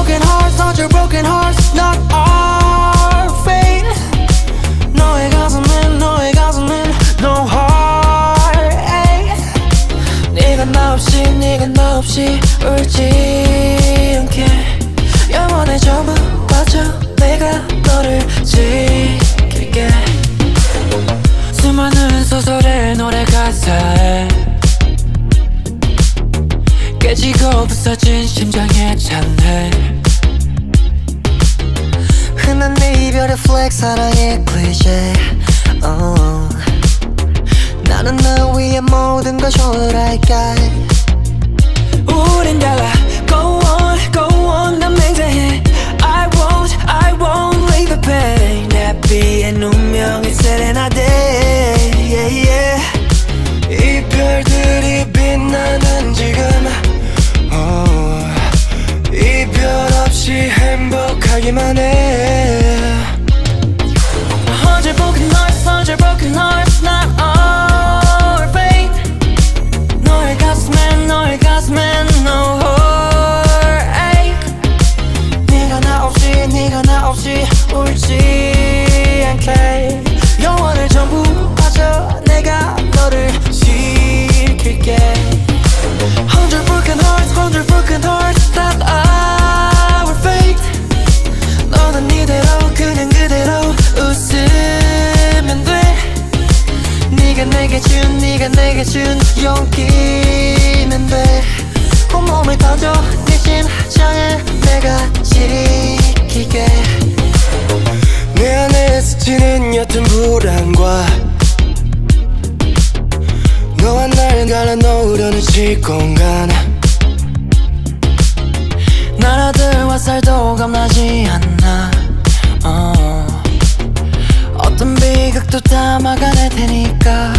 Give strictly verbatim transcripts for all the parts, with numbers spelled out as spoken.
broken hearts, hundred broken hearts, not our fate. 너의 가슴엔 너의 가슴엔 no heartache. 네가 나 없이 네가 나 없이 울지 않게 영원의 전부 바쳐 내가 너를 지킬게. 수많은 소설의 노래 가사에 깨지고 부서진 심장에 찬해. 흔한 내 이별의 플렉 사랑의 클리셰. oh. 나는 너 위해 모든 걸 초월할게. 우린 달라 go on go on 난 맹세해 I won't I won't leave the pain. 해피의 운명의 세레나데 yeah, yeah. 이별들이 빛나는 지금 oh. 이별 없이 행복하기만 해. Hundred broken hearts, hundred broken hearts, not our fate. 너의 가슴엔 너의 가슴엔 no heartache. 네가 나 없이 네가 나 없이 울지 않게 영원을 전부 바쳐 내가 너를 지킬게. Hundred broken hearts, hundred broken hearts, not our fate. 너는 이대로 그냥 그대로 웃으면 돼. 네가 내게 준 네가 내게 준 용기면 돼. 온몸을 던져 네 심장을 내가 지킬게. 내 안에 스치는 옅은 불안과 너와 나를 갈라놓으려는 시공간. 나라들과 살도 겁나지 않나. 어. 어떤 비극도 다 막아낼 테니까.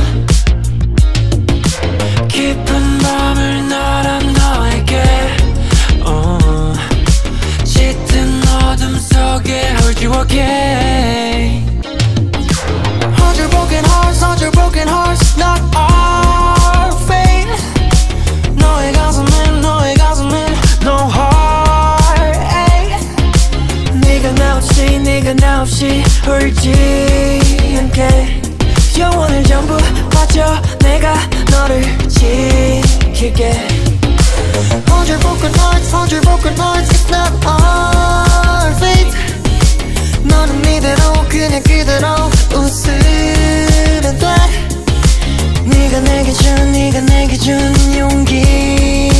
깊은 밤을 날아 너에게 어. 짙은 어둠 속에 hold you again. Hundred broken hearts, hundred broken hearts, not our fate. 너의 가슴엔 너의 가슴엔 no heartache. 네가 나 없이 네가 나 없이 울지 않게 영원을 전부 바쳐 내가 너를 지킬게. Hundred broken hearts, hundred broken hearts, it's not our fate. 너는 이대로 그냥 그대로 웃으면 돼. 네가 내게 준 네가 내게 준 용기면